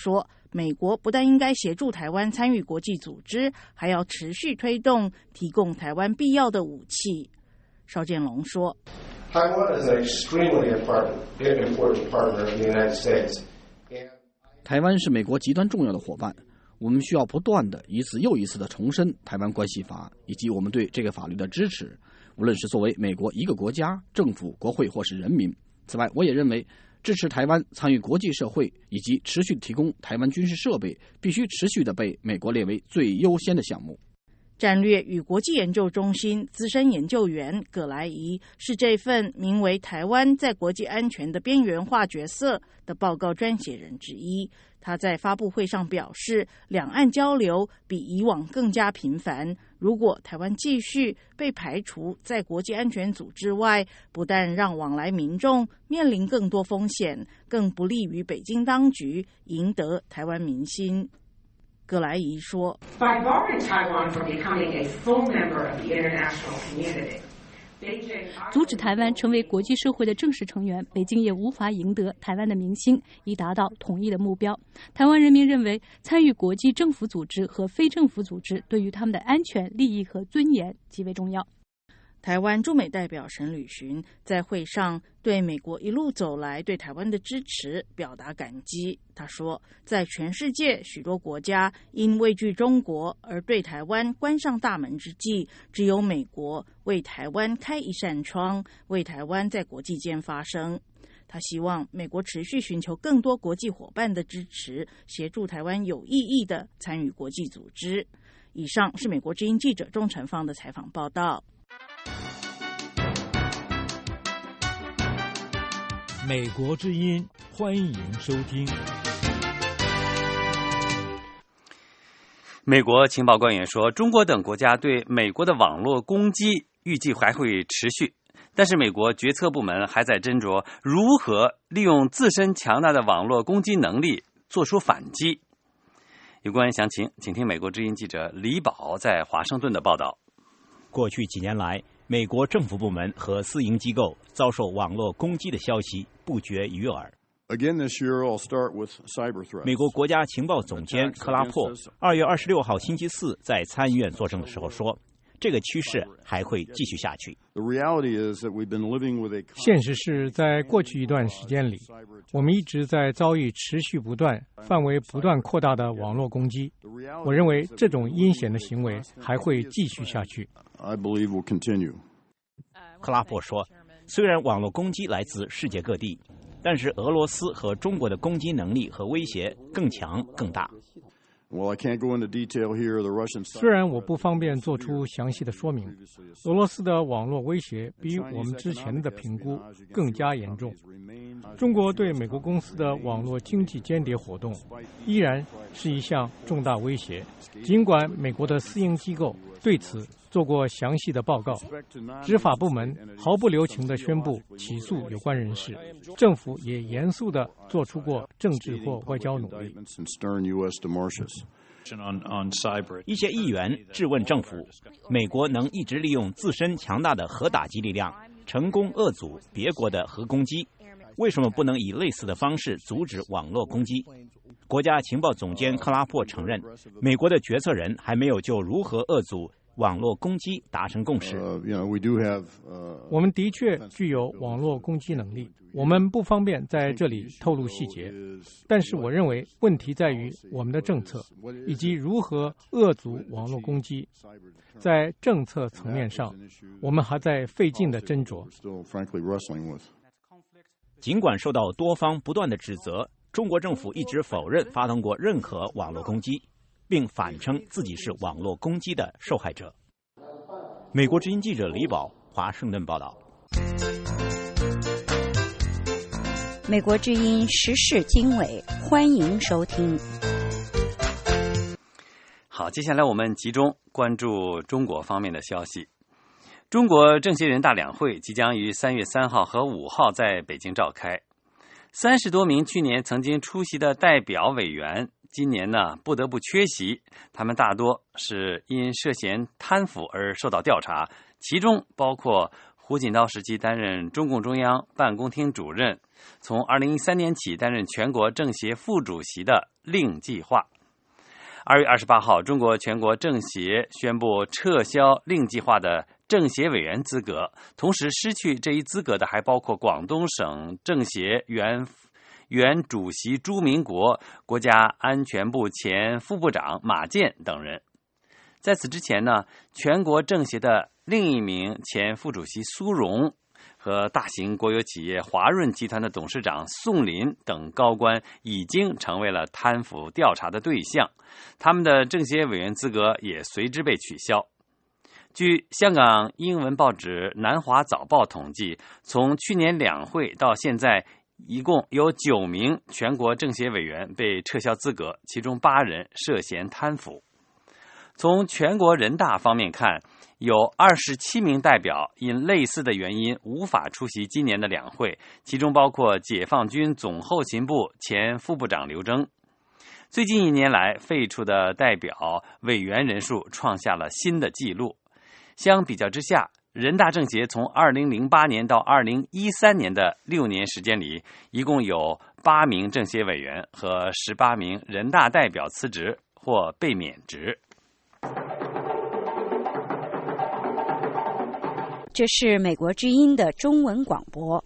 Speaker 17: 美国不但应该协助台湾参与国际组织，还要持续推动提供台湾必要的武器。邵建龙说，
Speaker 19: 台湾 is an extremely important partner of the United States.
Speaker 18: 台湾是美国极端重要的伙伴，我们需要不断的一次又一次的重申《台湾关系法》以及我们对这个法律的支持，无论是作为美国一个国家、政府、国会或是人民。此外，我也认为支持台湾参与国际社会以及持续提供台湾军事设备，必须持续的被美国列为最优先的项目。
Speaker 17: 战略与国际研究中心资深研究员葛莱仪是这份名为《台湾在国际安全的边缘化角色》的报告撰写人之一。他在发布会上表示，两岸交流比以往更加频繁。如果台湾继续被排除在国际安全组织外，不但让往来民众面临更多风险，更不利于北京当局赢得台湾民心。葛莱仪说，
Speaker 20: By barring Taiwan from becoming a full member of the international community,
Speaker 21: 阻止台湾成为国际社会的正式成员，北京也无法赢得台湾的民心，以达到统一的目标。台湾人民认为，参与国际政府组织和非政府组织对于他们的安全、利益和尊严极为重要。
Speaker 17: 台湾驻美代表沈履巡在会上对美国一路走来对台湾的支持表达感激。他说，在全世界许多国家因畏惧中国而对台湾关上大门之际，只有美国为台湾开一扇窗，为台湾在国际间发声。他希望美国持续寻求更多国际伙伴的支持，协助台湾有意义的参与国际组织。以上是美国之音记者钟成芳的采访报道。
Speaker 22: 美国之音，欢迎收听。
Speaker 1: 美国情报官员说，中国等国家对美国的网络攻击预计还会持续，但是美国决策部门还在斟酌如何利用自身强大的网络攻击能力做出反击。有关详情，请听美国之音记者李宝在华盛顿的报道。
Speaker 23: 过去几年来，美国政府部门和私营机构遭受网络攻击的消息不绝于耳。美国国家情报总监克拉珀二月二十六号星期四在参议院作证的时候说，这个趋势还会继续下去。
Speaker 24: 现实是在过去一段时间里，我们一直在遭遇持续不断、范围不断扩大的网络攻击。我认为这种阴险的行为还会继续下去。
Speaker 23: 克拉珀说，虽然网络攻击来自世界各地，但是俄罗斯和中国的攻击能力和威胁更强更大。
Speaker 24: 虽然我不方便做出详细的说明，俄罗斯的网络威胁比我们之前的评估更加严重。中国对美国公司的网络经济间谍活动依然是一项重大威胁，尽管美国的私营机构对此做过详细的报告，执法部门毫不留情地宣布起诉有关人士，政府也严肃地做出过政治或外交努力。
Speaker 23: 一些议员质问政府，美国能一直利用自身强大的核打击力量，成功遏阻别国的核攻击，为什么不能以类似的方式阻止网络攻击？国家情报总监克拉珀承认，美国的决策人还没有就如何遏阻网络攻击达成共识。
Speaker 24: 我们的确具有网络攻击能力，我们不方便在这里透露细节，但是我认为问题在于我们的政策以及如何遏阻网络攻击。在政策层面上，我们还在费劲的斟酌。
Speaker 23: 尽管受到多方不断的指责，中国政府一直否认发动过任何网络攻击，并反称自己是网络攻击的受害者。美国之音记者李宝，华盛顿报道。
Speaker 16: 美国之音时事经纬，欢迎收听。
Speaker 1: 好，接下来我们集中关注中国方面的消息。中国政协人大两会即将于三月三号和五号在北京召开。三十多名去年曾经出席的代表委员，今年呢不得不缺席，他们大多是因涉嫌贪腐而受到调查，其中包括胡锦涛时期担任中共中央办公厅主任，从二零一三年起担任全国政协副主席的令计划。二月二十八号，中国全国政协宣布撤销令计划的政协委员资格，同时失去这一资格的还包括广东省政协原原主席朱明国、国家安全部前副部长马建等人。在此之前呢，全国政协的另一名前副主席苏荣和大型国有企业华润集团的董事长宋林等高官已经成为了贪腐调查的对象，他们的政协委员资格也随之被取消。据香港英文报纸《南华早报》统计，从去年两会到现在，一共有九名全国政协委员被撤销资格，其中八人涉嫌贪腐。从全国人大方面看，有二十七名代表因类似的原因无法出席今年的两会，其中包括解放军总后勤部前副部长刘铮。最近一年来废除的代表委员人数创下了新的纪录。相比较之下，人大政协从二零零八年到二零一三年的六年时间里，一共有八名政协委员和十八名人大代表辞职或被免职。
Speaker 16: 这是美国之音的中文广播。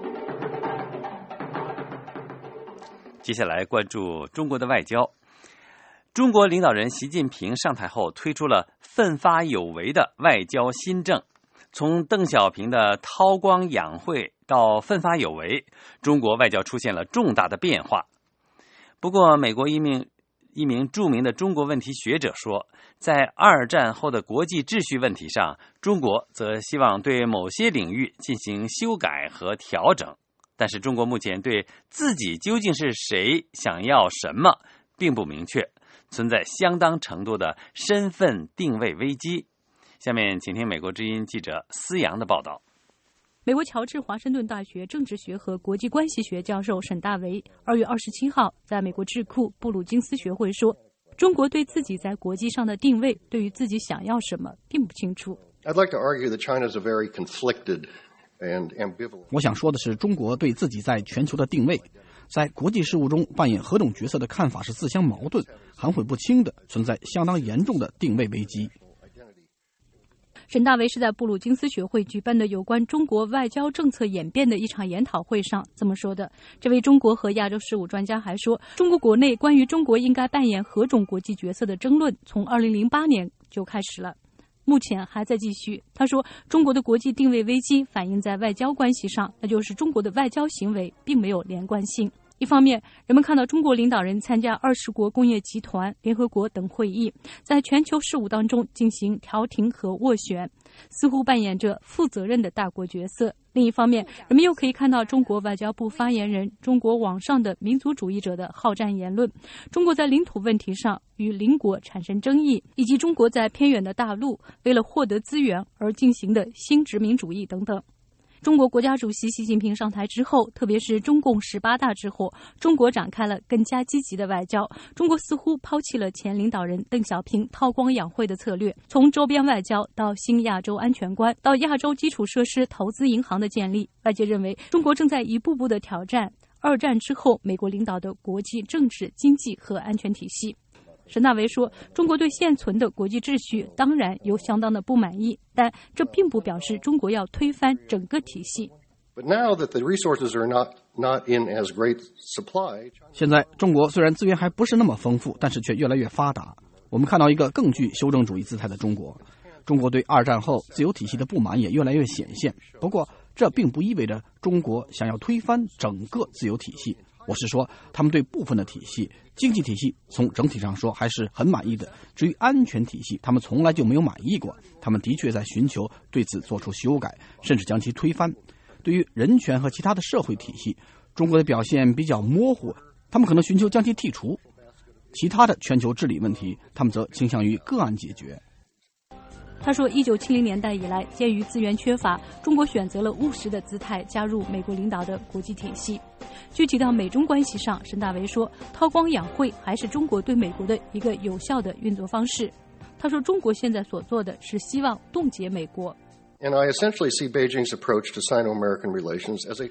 Speaker 1: 接下来关注中国的外交。中国领导人习近平上台后推出了奋发有为的外交新政，从邓小平的韬光养晦到奋发有为，中国外交出现了重大的变化。不过，美国一名一名著名的中国问题学者说，在二战后的国际秩序问题上，中国则希望对某些领域进行修改和调整，但是中国目前对自己究竟是谁、想要什么并不明确，存在相当程度的身份定位危机。下面请听美国之音记者思阳的报道。
Speaker 21: 美国乔治华盛顿大学政治学和国际关系学教授沈大为二月二十七号在美国智库布鲁金斯学会说，中国对自己在国际上的定位，对于自己想要什么并不清楚。
Speaker 3: I'd like to argue that China is a very conflicted and ambivalent.
Speaker 18: 我想说的是，中国对自己在全球的定位，在国际事务中扮演何种角色的看法是自相矛盾、含混不清的，存在相当严重的定位危机。
Speaker 21: 沈大为是在布鲁金斯学会举办的有关中国外交政策演变的一场研讨会上这么说的。这位中国和亚洲事务专家还说，中国国内关于中国应该扮演何种国际角色的争论从二零零八年就开始了，目前还在继续。他说，中国的国际定位危机反映在外交关系上，那就是中国的外交行为并没有连贯性。一方面，人们看到中国领导人参加二十国工业集团、联合国等会议，在全球事务当中进行调停和斡旋，似乎扮演着负责任的大国角色。另一方面，人们又可以看到中国外交部发言人、中国网上的民族主义者的好战言论，中国在领土问题上与邻国产生争议，以及中国在偏远的大陆为了获得资源而进行的新殖民主义等等。中国国家主席习近平上台之后，特别是中共十八大之后，中国展开了更加积极的外交。中国似乎抛弃了前领导人邓小平韬光养晦的策略，从周边外交到新亚洲安全观，到亚洲基础设施投资银行的建立，外界认为中国正在一步步的挑战二战之后美国领导的国际政治、经济和安全体系。沈大为说，中国对现存的国际秩序当然有相当的不满意，但这并不表示中国要推翻整个体系。
Speaker 3: But now that the resources are not, not in as great supply,
Speaker 18: 现在中国虽然资源还不是那么丰富，但是却越来越发达。我们看到一个更具修正主义姿态的中国。中国对二战后自由体系的不满也越来越显现。不过，这并不意味着中国想要推翻整个自由体系。我是说，他们对部分的体系，经济体系从整体上说还是很满意的。至于安全体系，他们从来就没有满意过。他们的确在寻求对此做出修改，甚至将其推翻。对于人权和其他的社会体系，中国的表现比较模糊，他们可能寻求将其剔除。其他的全球治理问题，他们则倾向于个案解决。
Speaker 21: 他说，一九七零年代以来，鉴于资源缺乏，中国选择了务实的姿态加入美国领导的国际体系。具体到美中关系上，沈大为说，韬光养晦还是中国对美国的一个有效的运作方式。他说，中国现在所做的是希望冻结美国。
Speaker 3: And I essentially see Beijing's approach to Sino-American relations as a tactic.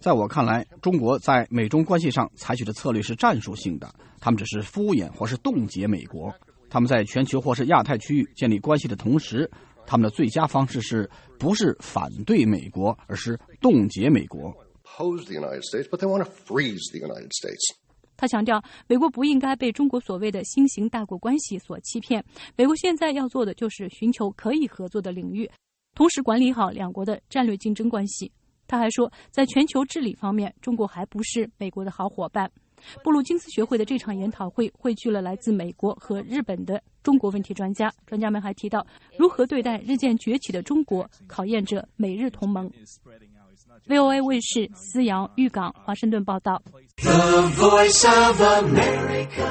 Speaker 18: 在我看来，中国在美中关系上采取的策略是战术性的，他们只是敷衍或是冻结美国。他们在全球或是亚太区域建立关系的同时，他们的最佳方式是不是反对美国，而是冻结美国。
Speaker 21: 他强调，美国不应该被中国所谓的新型大国关系所欺骗。美国现在要做的就是寻求可以合作的领域，同时管理好两国的战略竞争关系。他还说，在全球治理方面，中国还不是美国的好伙伴。布鲁金斯学会的这场研讨会汇聚了来自美国和日本的中国问题专家，专家们还提到，如何对待日渐崛起的中国，考验着美日同盟。V O A 卫视思阳、玉港、华盛顿报道。
Speaker 4: The Voice of America。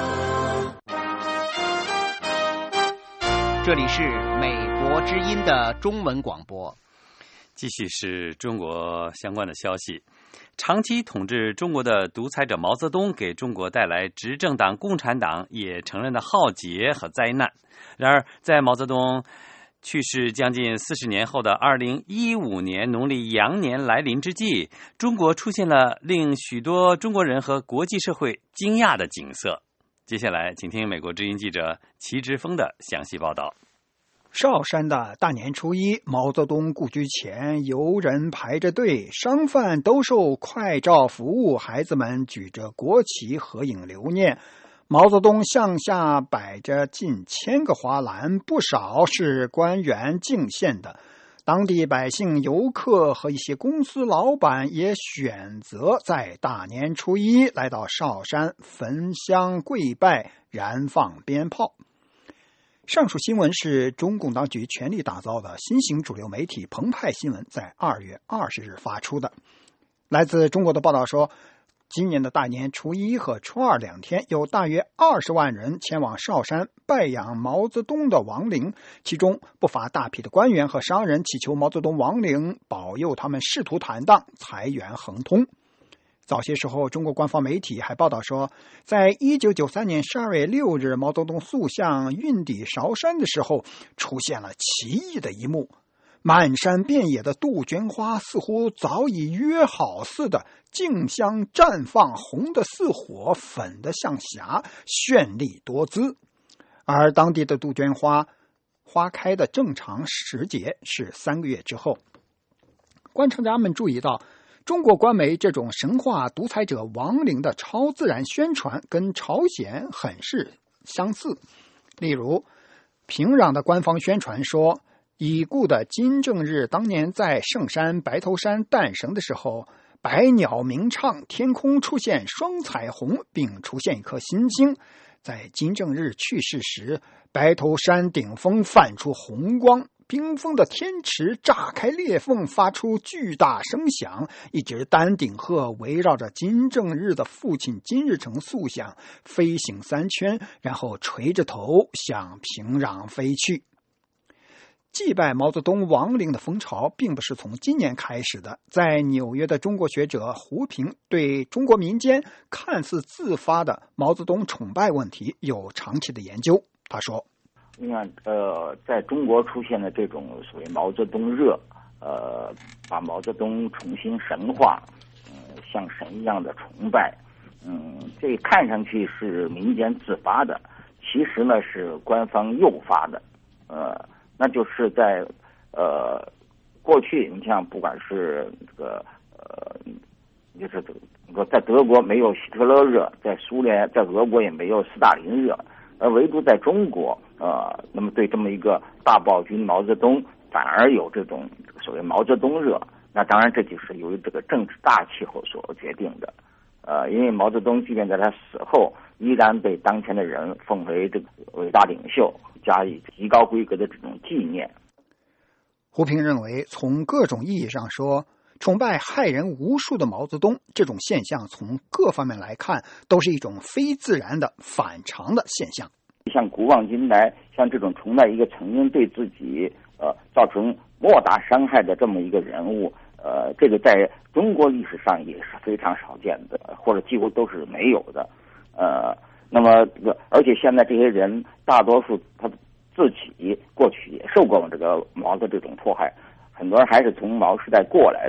Speaker 5: 这里是美国之音的中文广播。
Speaker 1: 继续是中国相关的消息。长期统治中国的独裁者毛泽东给中国带来执政党共产党也承认的浩劫和灾难。然而，在毛泽东去世将近四十年后的二零一五年农历羊年来临之际，中国出现了令许多中国人和国际社会惊讶的景色。接下来，请听美国之音记者齐之峰的详细报道。
Speaker 6: 韶山的大年初一，毛泽东故居前，游人排着队，商贩兜售快照服务，孩子们举着国旗合影留念。毛泽东像下摆着近千个花篮，不少是官员敬献的。当地百姓、游客和一些公司老板也选择在大年初一来到韶山焚香跪拜，燃放鞭炮。上述新闻是中共当局全力打造的新型主流媒体澎湃新闻在二月二十日发出的。来自中国的报道说，今年的大年初一和初二两天，有大约二十万人前往韶山拜仰毛泽东的亡灵，其中不乏大批的官员和商人祈求毛泽东亡灵保佑他们仕途坦荡，财源亨通。早些时候，中国官方媒体还报道说，在一九九三年十二月六日毛泽东塑像运抵韶山的时候，出现了奇异的一幕。满山遍野的杜鹃花似乎早已约好似的，竞相绽放，红的似火，粉的像霞，绚丽多姿。而当地的杜鹃花花开的正常时节是三个月之后。观察家们注意到，中国官媒这种神话独裁者亡灵的超自然宣传跟朝鲜很是相似。例如，平壤的官方宣传说，已故的金正日当年在圣山白头山诞生的时候，百鸟鸣唱，天空出现双彩虹，并出现一颗新星。在金正日去世时，白头山顶峰泛出红光，冰封的天池炸开裂缝，发出巨大声响。一只丹顶鹤围绕着金正日的父亲金日成塑像飞行三圈，然后垂着头向平壤飞去。祭拜毛泽东亡灵的风潮并不是从今年开始的。在纽约的中国学者胡平对中国民间看似自发的毛泽东崇拜问题有长期的研究。他说，
Speaker 9: 你看，呃，在中国出现的这种所谓毛泽东热，呃，把毛泽东重新神化，嗯、呃，像神一样的崇拜，嗯，这看上去是民间自发的，其实呢是官方诱发的，呃。那就是在呃过去，你像不管是这个呃，就是这个在德国没有希特勒热，在苏联、在俄国也没有斯大林热，而唯独在中国，呃，那么对这么一个大暴君毛泽东，反而有这种所谓毛泽东热。那当然，这就是由于这个政治大气候所决定的。呃，因为毛泽东即便在他死后，依然被当前的人奉为这个伟大领袖，加以极高规格的这种纪念。
Speaker 6: 胡平认为，从各种意义上说，崇拜害人无数的毛泽东这种现象，从各方面来看，都是一种非自然的反常的现象。
Speaker 9: 像古往今来，像这种崇拜一个曾经对自己呃造成莫大伤害的这么一个人物，呃，这个在中国历史上也是非常少见的，或者几乎都是没有的。呃，那么这个，而且现在这些人大多数他自己过去也受过这个毛的这种迫害，很多人还是从毛时代过来的，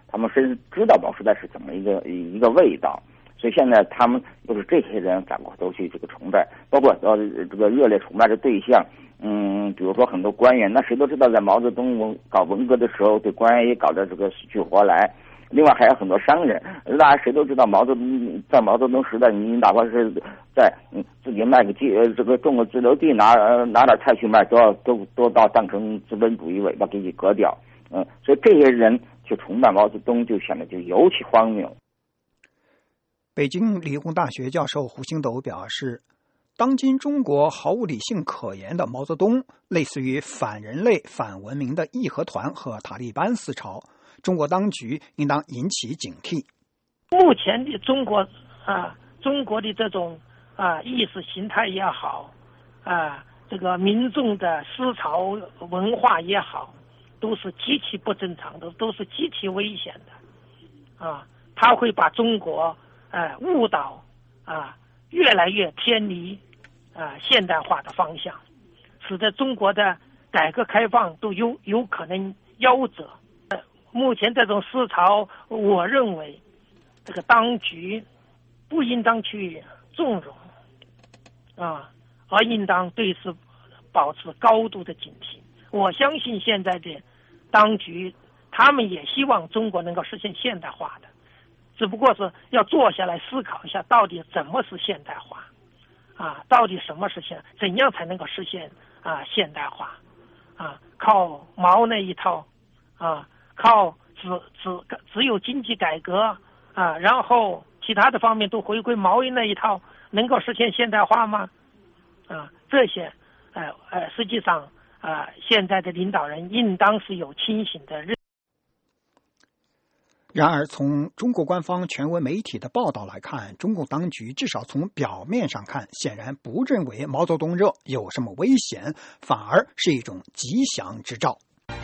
Speaker 9: 他们甚至知道毛时代是怎么一个一个味道。所以现在他们都是这些人反过头去这个崇拜，包括呃这个热烈崇拜的对象，嗯，比如说很多官员，那谁都知道，在毛泽东文搞文革的时候，对官员也搞得这个死去活来。另外还有很多商人，大家谁都知道，毛泽东在毛泽东时代，你哪怕是在嗯自己卖个地，呃这个种个自留地，拿拿点菜去卖，都要都都到当成资本主义尾巴给你割掉。嗯，所以这些人去崇拜毛泽东，就显得就尤其荒谬。
Speaker 6: 北京理工大学教授胡星斗表示，当今中国毫无理性可言的毛泽东，类似于反人类、反文明的义和团和塔利班思潮，中国当局应当引起警惕。
Speaker 10: 目前的中国啊，中国的这种啊意识形态也好，啊这个民众的思潮文化也好，都是极其不正常的，都是极其危险的啊！他会把中国呃误导啊，越来越偏离啊现代化的方向，使得中国的改革开放都有有可能夭折。呃，目前这种思潮，我认为这个当局不应当去纵容啊，而应当对此保持高度的警惕。我相信现在的当局，他们也希望中国能够实现现代化的，只不过是要坐下来思考一下，到底怎么是现代化啊？到底什么是现？怎样才能够实现啊现代化啊？靠毛那一套啊？靠只只只有经济改革啊，然后其他的方面都回归毛那一套，能够实现现代化吗？啊，这些呃呃，实际上啊、呃，现在的领导人应当是有清醒的认。
Speaker 6: 然而，从中国官方权威媒体的报道来看，中共当局至少从表面上看，显然不认为毛泽东热有什么危险，反而是一种吉祥之兆。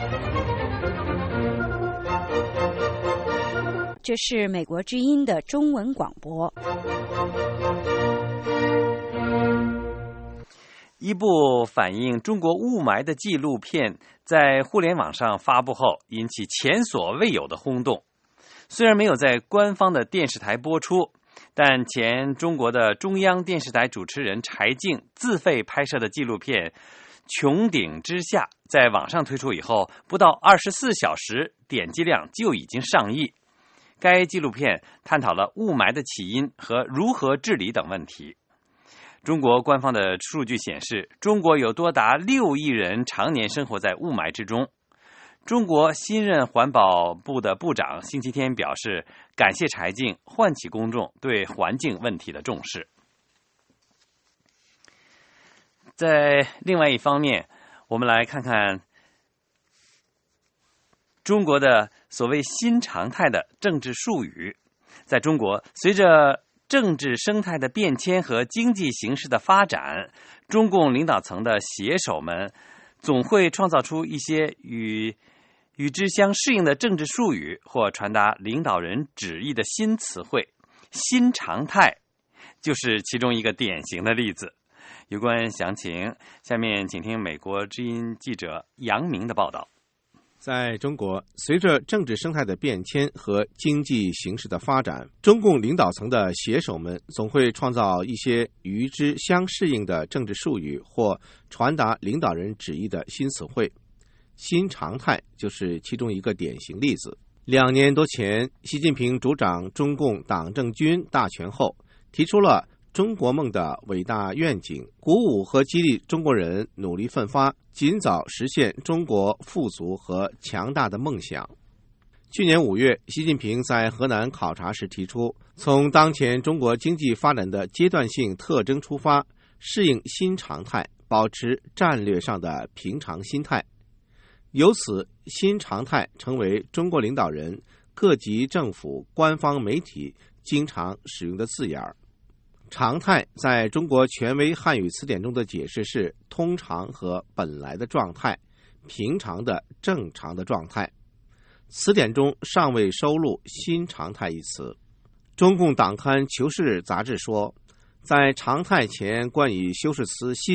Speaker 16: 这是美国之音的中文广播。
Speaker 1: 一部反映中国雾霾的纪录片在互联网上发布后，引起前所未有的轰动。虽然没有在官方的电视台播出，但前中国的中央电视台主持人柴静自费拍摄的纪录片《穹顶之下》在网上推出以后，不到二十四小时点击量就已经上亿。该纪录片探讨了雾霾的起因和如何治理等问题。中国官方的数据显示，中国有多达六亿人常年生活在雾霾之中。中国新任环保部的部长星期天表示，感谢柴静唤起公众对环境问题的重视。在另外一方面，我们来看看中国的所谓新常态的政治术语。在中国，随着政治生态的变迁和经济形势的发展，中共领导层的写手们总会创造出一些与与之相适应的政治术语，或传达领导人旨意的新词汇。新常态就是其中一个典型的例子。有关详情，下面请听美国之音记者杨明的报道。
Speaker 11: 在中国，随着政治生态的变迁和经济形势的发展，中共领导层的写手们总会创造一些与之相适应的政治术语，或传达领导人旨意的新词汇。新常态就是其中一个典型例子。两年多前，习近平主掌中共党政军大权后，提出了中国梦的伟大愿景，鼓舞和激励中国人努力奋发，尽早实现中国富足和强大的梦想。去年五月，习近平在河南考察时提出，从当前中国经济发展的阶段性特征出发，适应新常态，保持战略上的平常心态。由此，新常态成为中国领导人、各级政府、官方媒体经常使用的字眼儿。常态在中国权威汉语词典中的解释是通常和本来的状态，平常的正常的状态。词典中尚未收录新常态一词。中共党刊《求是》杂志说，在常态前冠以修饰词新，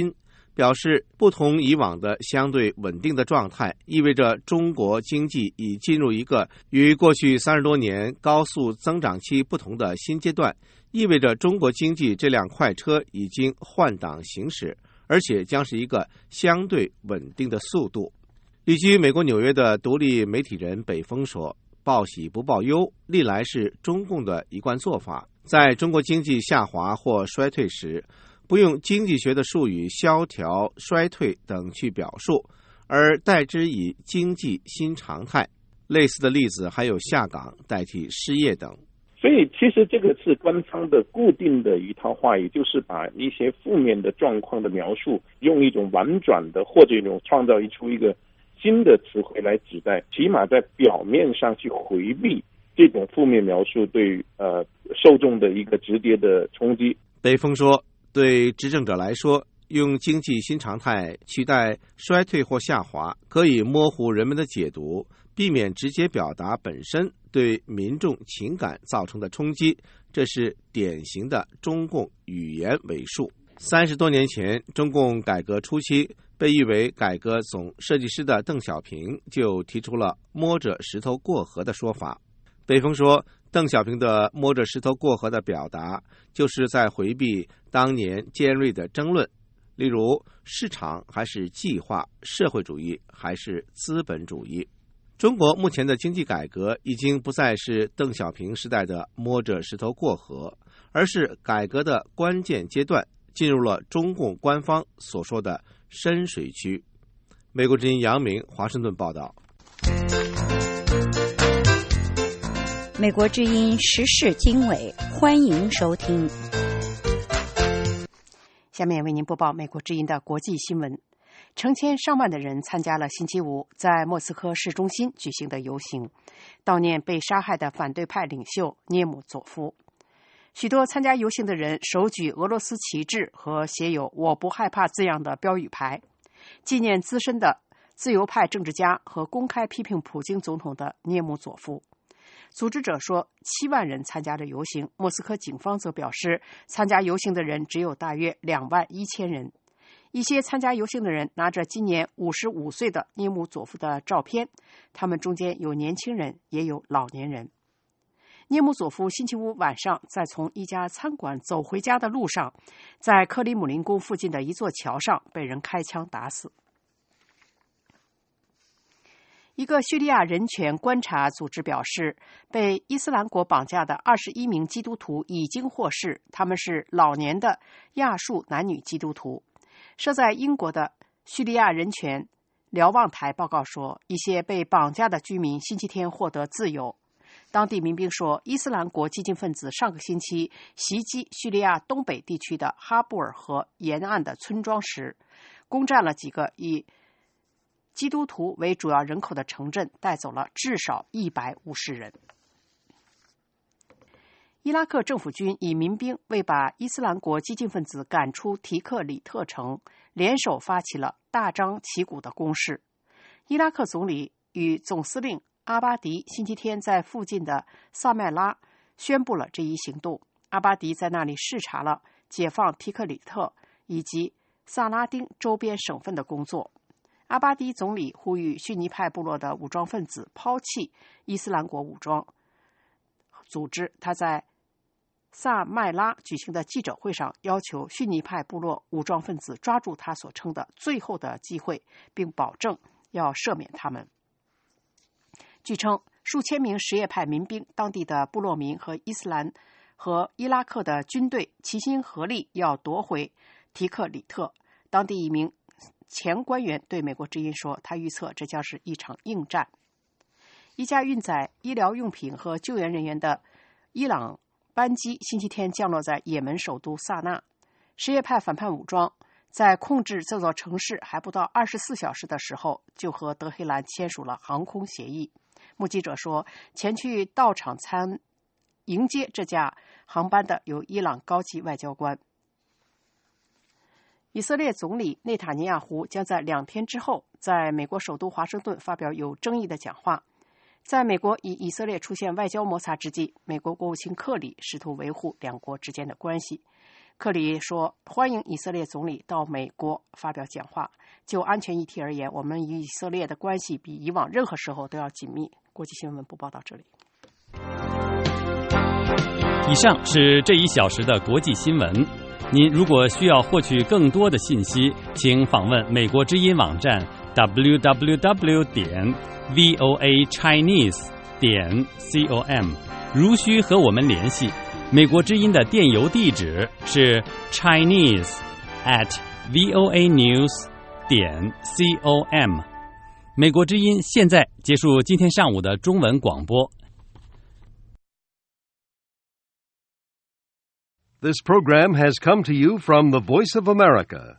Speaker 11: 表示不同以往的相对稳定的状态，意味着中国经济已进入一个与过去三十多年高速增长期不同的新阶段，意味着中国经济这辆快车已经换挡行驶，而且将是一个相对稳定的速度。旅居美国纽约的独立媒体人北风说，报喜不报忧历来是中共的一贯做法，在中国经济下滑或衰退时，不用经济学的术语萧条、衰退等去表述，而代之以经济新常态。类似的例子还有下岗代替失业等。
Speaker 7: 所以其实这个是官方的固定的一套话语，就是把一些负面的状况的描述用一种婉转的或者一种创造出一个新的词汇来指代，起码在表面上去回避这种负面描述对呃受众的一个直接的冲击。
Speaker 11: 北风说，对执政者来说，用经济新常态取代衰退或下滑，可以模糊人们的解读，避免直接表达本身对民众情感造成的冲击，这是典型的中共语言伪术。三十多年前，中共改革初期，被誉为改革总设计师的邓小平就提出了摸着石头过河的说法。北风说，邓小平的摸着石头过河的表达，就是在回避当年尖锐的争论，例如市场还是计划，社会主义还是资本主义。中国目前的经济改革已经不再是邓小平时代的摸着石头过河，而是改革的关键阶段，进入了中共官方所说的深水区。美国之音杨明华盛顿报道。
Speaker 16: 美国之音时事经纬，欢迎收听。
Speaker 2: 下面为您播报美国之音的国际新闻。成千上万的人参加了星期五在莫斯科市中心举行的游行，悼念被杀害的反对派领袖涅姆佐夫。许多参加游行的人手举俄罗斯旗帜和写有我不害怕字样的标语牌，纪念资深的自由派政治家和公开批评普京总统的涅姆佐夫。组织者说，七万人参加了游行。莫斯科警方则表示，参加游行的人只有大约两万一千人。一些参加游行的人拿着今年五十五岁的涅姆佐夫的照片，他们中间有年轻人，也有老年人。涅姆佐夫星期五晚上在从一家餐馆走回家的路上，在克里姆林宫附近的一座桥上被人开枪打死。一个叙利亚人权观察组织表示，被伊斯兰国绑架的二十一名基督徒已经获释，他们是老年的亚述男女基督徒。设在英国的叙利亚人权瞭望台报告说，一些被绑架的居民星期天获得自由。当地民兵说，伊斯兰国激进分子上个星期袭击叙利亚东北地区的哈布尔河沿岸的村庄时，攻占了几个以基督徒为主要人口的城镇，带走了至少一百五十人。伊拉克政府军以民兵为把伊斯兰国激进分子赶出提克里特城，联手发起了大张旗鼓的攻势。伊拉克总理与总司令阿巴迪星期天在附近的萨麦拉宣布了这一行动。阿巴迪在那里视察了解放提克里特以及萨拉丁周边省份的工作。阿巴迪总理呼吁逊尼派部落的武装分子抛弃伊斯兰国武装组织。他在萨麦拉举行的记者会上要求逊尼派部落武装分子抓住他所称的最后的机会，并保证要赦免他们。据称，数千名什叶派民兵、当地的部落民和伊斯兰和伊拉克的军队齐心合力要夺回提克里特。当地一名前官员对美国之音说，他预测这将是一场硬战。一架运载医疗用品和救援人员的伊朗班机星期天降落在也门首都萨那。什叶派反叛武装在控制这座城市还不到二十四小时的时候，就和德黑兰签署了航空协议。目击者说，前去到场参迎接这架航班的有伊朗高级外交官。以色列总理内塔尼亚胡将在两天之后在美国首都华盛顿发表有争议的讲话。在美国与以色列出现外交摩擦之际，美国国务卿克里试图维护两国之间的关系。 克里说，欢迎以色列总理到美国发表讲话。就安全议题而言，我们与以色列的关系比以往任何时候都要紧密。国际新闻部报到这里。
Speaker 1: 以上是这一小时的国际新闻。您如果需要获取更多的信息，请访问美国之音网站 double-u double-u double-u 点 voa chinese 点 com。如需和我们联系，美国之音的电邮地址是 chinese at voa news 点 com。美国之音现在结束今天上午的中文广播。
Speaker 12: This program has come to you from the Voice of America,